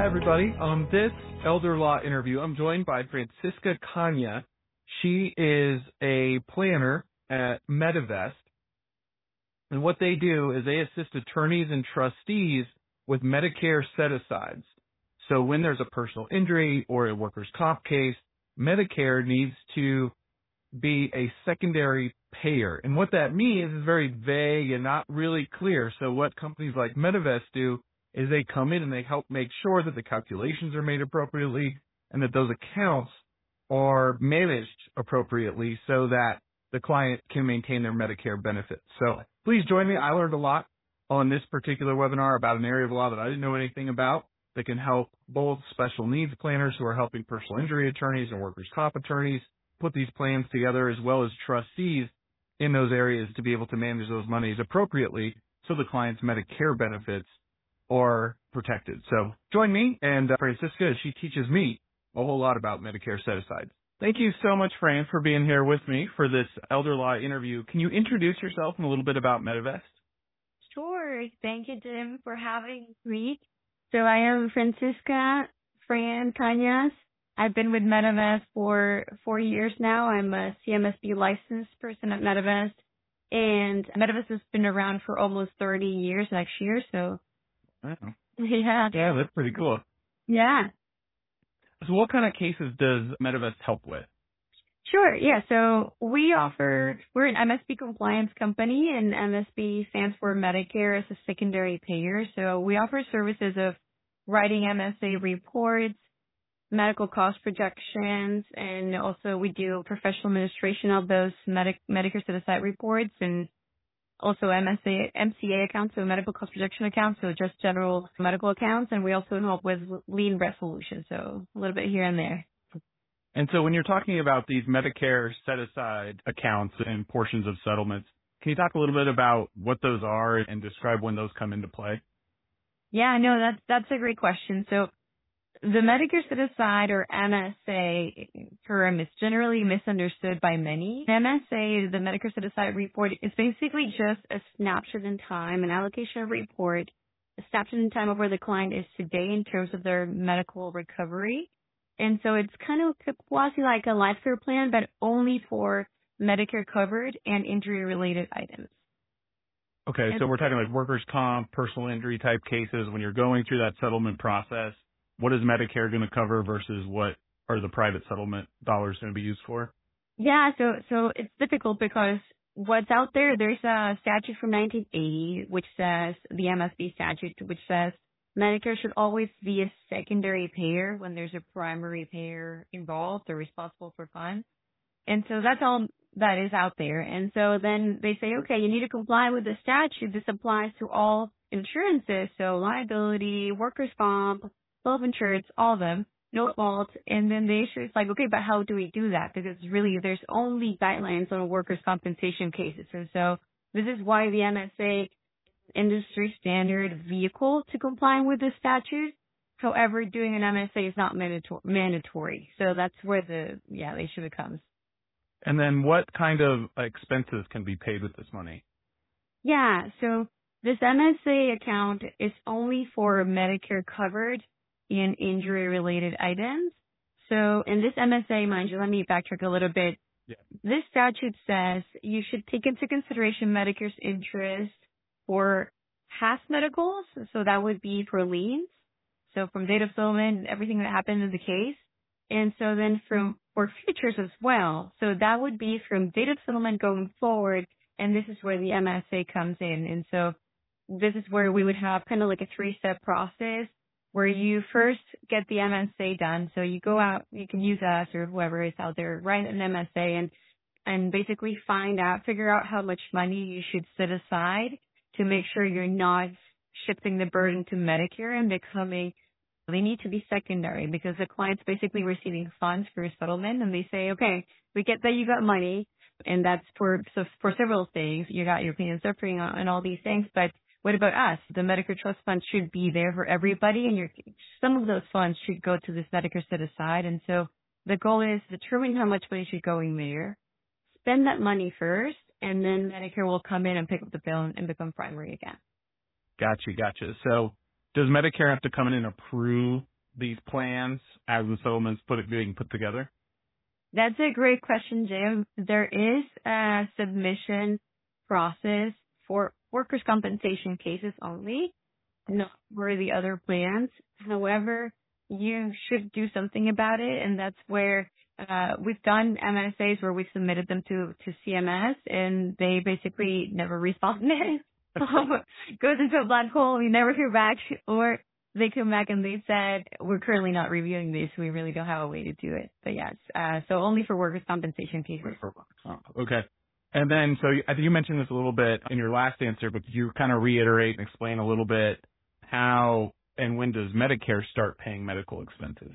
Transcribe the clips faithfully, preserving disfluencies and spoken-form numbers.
Hi, everybody. On this elder law interview, I'm joined by Francisca Kanya. She is a planner at Medivest, and what they do is they assist attorneys and trustees with Medicare set-asides. So when there's a personal injury or a workers' comp case, Medicare needs to be a secondary payer. And what that means is very vague and not really clear. So what companies like Medivest do is they come in and they help make sure that the calculations are made appropriately and that those accounts are managed appropriately so that the client can maintain their Medicare benefits. So please join me. I learned a lot on this particular webinar about an area of law that I didn't know anything about that can help both special needs planners who are helping personal injury attorneys and workers' comp attorneys put these plans together, as well as trustees in those areas to be able to manage those monies appropriately so the client's Medicare benefits are protected. So join me and uh, Francisca as she teaches me a whole lot about Medicare set-asides. Thank you so much, Fran, for being here with me for this elder law interview. Can you introduce yourself and a little bit about Medivest? Sure. Thank you, Jim, for having me. So I am Francisca Fran Cañas. I've been with Medivest for four years now. I'm a C M S B licensed person at Medivest, and Medivest has been around for almost thirty years next year. So, Wow. yeah. Yeah, that's pretty cool. Yeah. So what kind of cases does Medivest help with? Sure. Yeah. So we offer, we're an M S B compliance company, and M S B stands for Medicare as a secondary payer. So we offer services of writing M S A reports, medical cost projections, and also we do professional administration of those Medi- Medicare set-aside reports, and also M S A, M C A accounts, so medical cost projection accounts, so just general medical accounts, and we also help with lien resolution, so a little bit here and there. And so when you're talking about these Medicare set-aside accounts and portions of settlements, can you talk a little bit about what those are and describe when those come into play? Yeah, no, that's that's a great question. So the Medicare set-aside, or M S A term, is generally misunderstood by many. M S A, the Medicare set-aside report, is basically just a snapshot in time, an allocation of report, a snapshot in time of where the client is today in terms of their medical recovery. And so it's kind of quasi like a life care plan, but only for Medicare covered and injury related items. Okay, And so we're talking like workers' comp, personal injury type cases. When you're going through that settlement process, what is Medicare going to cover versus what are the private settlement dollars going to be used for? Yeah, so so it's difficult because what's out there, there's a statute from nineteen eighty, which says, the M S B statute, which says Medicare should always be a secondary payer when there's a primary payer involved or responsible for funds. And so that's all that is out there. And so then they say, okay, you need to comply with the statute. This applies to all insurances, so liability, workers' comp, self-insurance, all of them, no fault. And then the issue is like, okay, but how do we do that? Because really there's only guidelines on workers' compensation cases. And so this is why the M S A industry standard vehicle to comply with the statute. However, doing an M S A is not mandator- mandatory. So that's where the, yeah, the issue becomes. And then what kind of expenses can be paid with this money? Yeah, so this M S A account is only for Medicare covered and injury related items. So in this M S A, mind you, let me backtrack a little bit. Yeah. This statute says you should take into consideration Medicare's interest for past medicals. So that would be for liens. So from date of settlement, everything that happened in the case. And so then from, for futures as well. So that would be from date of settlement going forward. And this is where the M S A comes in. And so this is where we would have kind of like a three-step process where you first get the M S A done. So you go out, you can use us or whoever is out there, write an M S A and, and basically find out, figure out how much money you should set aside to make sure you're not shifting the burden to Medicare and becoming, they need to be secondary because the client's basically receiving funds for a settlement and they say, okay, we get that you got money and that's for, so for several things. You got your pain and suffering and all these things, but what about us? The Medicare Trust Fund should be there for everybody and your, some of those funds should go to this Medicare set aside. And so the goal is determine how much money should go in there, spend that money first, and then Medicare will come in and pick up the bill and become primary again. Gotcha, gotcha. So does Medicare have to come in and approve these plans as the settlements put it being put together? That's a great question, Jim. There is a submission process for workers' compensation cases only, not for the other plans. However, you should do something about it, and that's where uh, we've done M S As where we've submitted them to, to C M S, and they basically never responded. Goes into a black hole, we never hear back, or they come back and they said, we're currently not reviewing this. We really don't have a way to do it. But yes, uh, so only for workers' compensation cases. Oh, okay. And then, so you, I think you mentioned this a little bit in your last answer, but could you kind of reiterate and explain a little bit how and when does Medicare start paying medical expenses?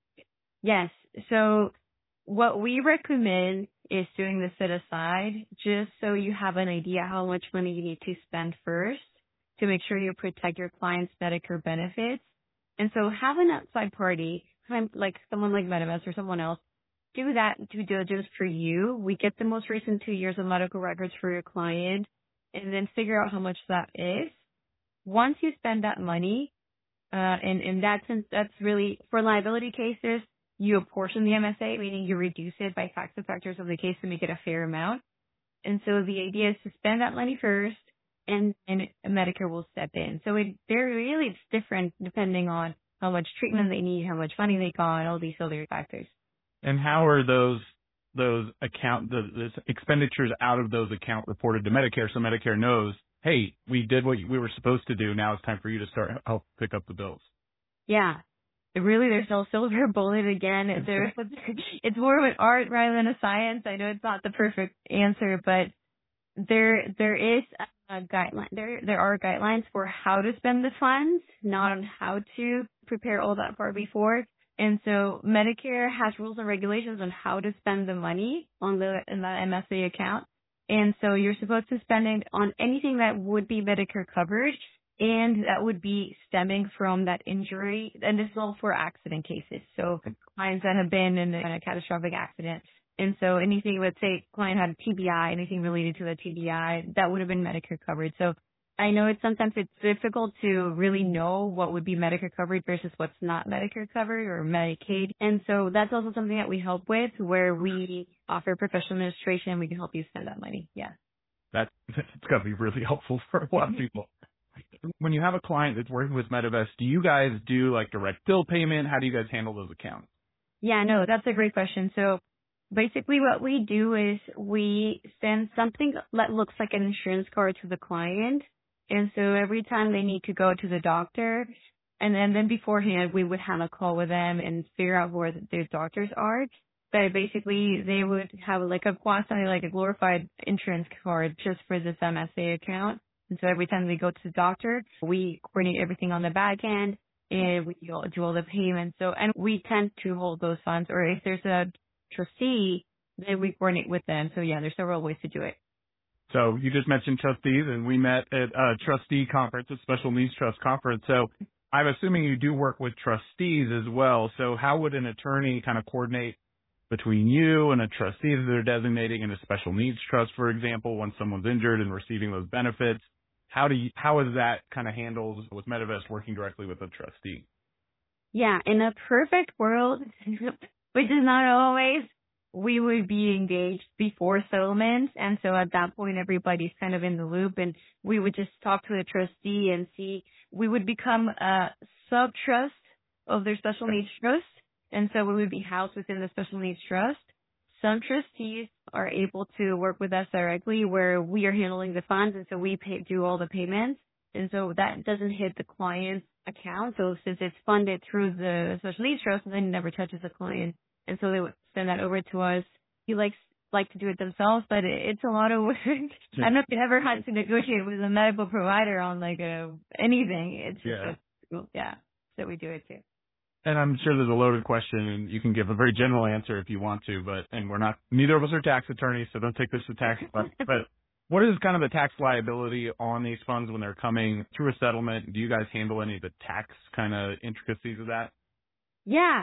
Yes. So what we recommend is doing the set aside just so you have an idea how much money you need to spend first to make sure you protect your client's Medicare benefits. And so have an outside party, like someone like Medivest or someone else, do that due diligence for you. We get the most recent two years of medical records for your client and then figure out how much that is. Once you spend that money, uh, and in that sense, that's really, for liability cases, you apportion the M S A, meaning you reduce it by tax factors of the case to make it a fair amount. And so the idea is to spend that money first, and, and Medicare will step in. So it very really it's different depending on how much treatment they need, how much money they got, and all these other factors. And how are those those account the, the expenditures out of those accounts reported to Medicare, so Medicare knows, hey, we did what we were supposed to do. Now it's time for you to start help pick up the bills. Yeah. Really, there's no silver bullet again. There's, it's more of an art rather than a science. I know it's not the perfect answer, but there there is a guideline. There there are guidelines for how to spend the funds, not on how to prepare all that far before. And so Medicare has rules and regulations on how to spend the money on the in that M S A account. And so you're supposed to spend it on anything that would be Medicare coverage, and that would be stemming from that injury. And this is all for accident cases. So clients that have been in a, in a catastrophic accident. And so anything, let's say client had a T B I, anything related to the T B I, that would have been Medicare coverage. So I know it's sometimes it's difficult to really know what would be Medicare coverage versus what's not Medicare covered or Medicaid. And so that's also something that we help with, where we offer professional administration. We can help you spend that money. Yeah. That's, that's got to be really helpful for a lot of people. When you have a client that's working with Medivest, do you guys do like direct bill payment? How do you guys handle those accounts? Yeah, no, that's a great question. So basically what we do is we send something that looks like an insurance card to the client. And so every time they need to go to the doctor, and then, then beforehand, we would have a call with them and figure out where their doctors are. But basically, they would have like a quasi, like a glorified insurance card just for this M S A account. And so every time they go to the doctor, we coordinate everything on the back end and we do all the payments. So, and we tend to hold those funds, or if there's a trustee, then we coordinate with them. So yeah, there's several ways to do it. So you just mentioned trustees, and we met at a trustee conference, a special needs trust conference. So I'm assuming you do work with trustees as well. So how would an attorney kind of coordinate between you and a trustee that they're designating in a special needs trust, for example, when someone's injured and receiving those benefits? How do you, how is that kind of handled with Medivest working directly with a trustee? Yeah, in a perfect world, which is not always, we would be engaged before settlements. And so at that point, everybody's kind of in the loop, and we would just talk to the trustee and see, we would become a sub-trust of their special needs trust. And so we would be housed within the special needs trust. Some trustees are able to work with us directly where we are handling the funds, and so we pay, do all the payments. And so that doesn't hit the client's account. So since it's funded through the special needs trust, then it never touches the client. And so they would send that over to us. He likes like to do it themselves, but it, it's a lot of work. I don't know if you ever had to negotiate with a medical provider on like a anything. It's just yeah. A, yeah. So we do it too. And I'm sure there's a loaded question, and you can give a very general answer if you want to, but, and we're not, neither of us are tax attorneys, so don't take this to tax, but, but what is kind of the tax liability on these funds when they're coming through a settlement? Do you guys handle any of the tax kind of intricacies of that? Yeah.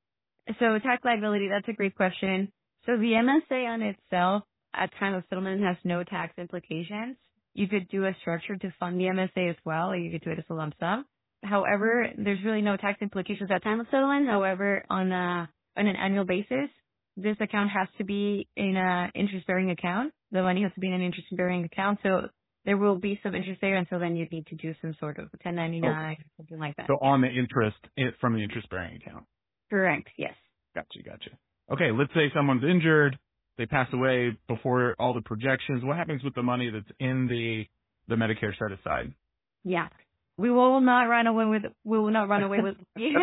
So tax liability, that's a great question. So the M S A on itself at time of settlement has no tax implications. You could do a structure to fund the M S A as well, or you could do it as a lump sum. However, there's really no tax implications at time of settlement. However, on a on an annual basis, this account has to be in a interest-bearing account. The money has to be in an interest-bearing account, so there will be some interest there. Until then, you'd need to do some sort of ten ninety-nine, Okay. something like that. So on the interest it, from the interest-bearing account. Correct. Yes. Gotcha, gotcha. Okay, let's say someone's injured, they pass away before all the projections. What happens with the money that's in the the Medicare set aside? Yeah. We will not run away with. We will not run away with.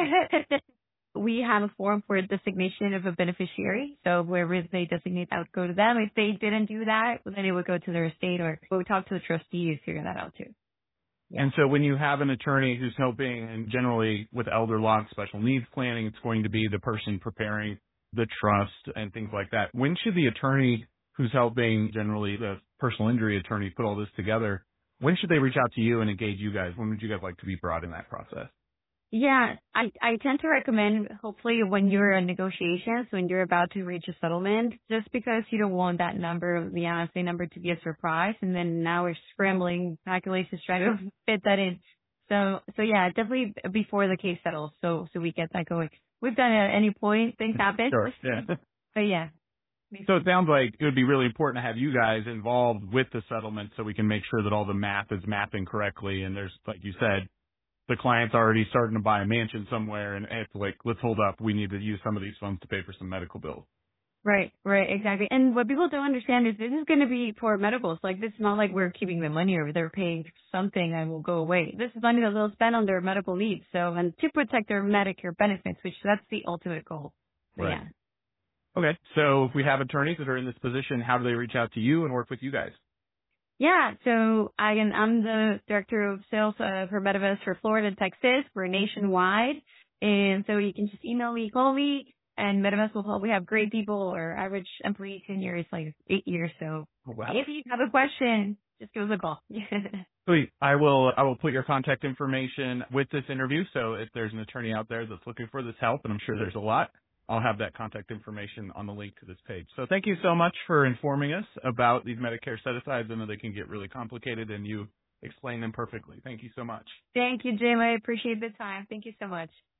We have a form for designation of a beneficiary. So wherever they designate, that would go to them. If they didn't do that, then it would go to their estate, or we would talk to the trustee to figure that out too. Yeah. And so when you have an attorney who's helping, and generally with elder law and special needs planning, it's going to be the person preparing the trust and things like that. When should the attorney who's helping, generally the personal injury attorney, put all this together, when should they reach out to you and engage you guys? When would you guys like to be brought in that process? Yeah, I, I tend to recommend, hopefully, when you're in negotiations, when you're about to reach a settlement, just because you don't want that number, the N S A number, to be a surprise, and then now we're scrambling calculations trying to fit that in. So, so yeah, definitely before the case settles, so so we get that going. We've done it at any point, things happen. Sure, yeah. But yeah. So it sounds like it would be really important to have you guys involved with the settlement so we can make sure that all the math is mapping correctly, and there's, like you said, the client's already starting to buy a mansion somewhere, and it's like, let's hold up. We need to use some of these funds to pay for some medical bills. Right, right, exactly. And what people don't understand is this is going to be for medicals. Like, this is not like we're keeping the money or they're paying something and will go away. This is money that they'll spend on their medical needs. So, and to protect their Medicare benefits, which that's the ultimate goal. So, Right. yeah. Okay. So if we have attorneys that are in this position, how do they reach out to you and work with you guys? Yeah, so I am, I'm the director of sales uh, for Medivest for Florida and Texas. We're nationwide. And so you can just email me, call me, and Medivest will help. We have great people. Our average employee tenure is like eight years. So Oh, wow. if you have a question, just give us a call. Sweet. I will, I will put your contact information with this interview. So if there's an attorney out there that's looking for this help, and I'm sure there's a lot, I'll have that contact information on the link to this page. So thank you so much for informing us about these Medicare set-asides. I know they can get really complicated, and you explain them perfectly. Thank you so much. Thank you, Jim. I appreciate the time. Thank you so much.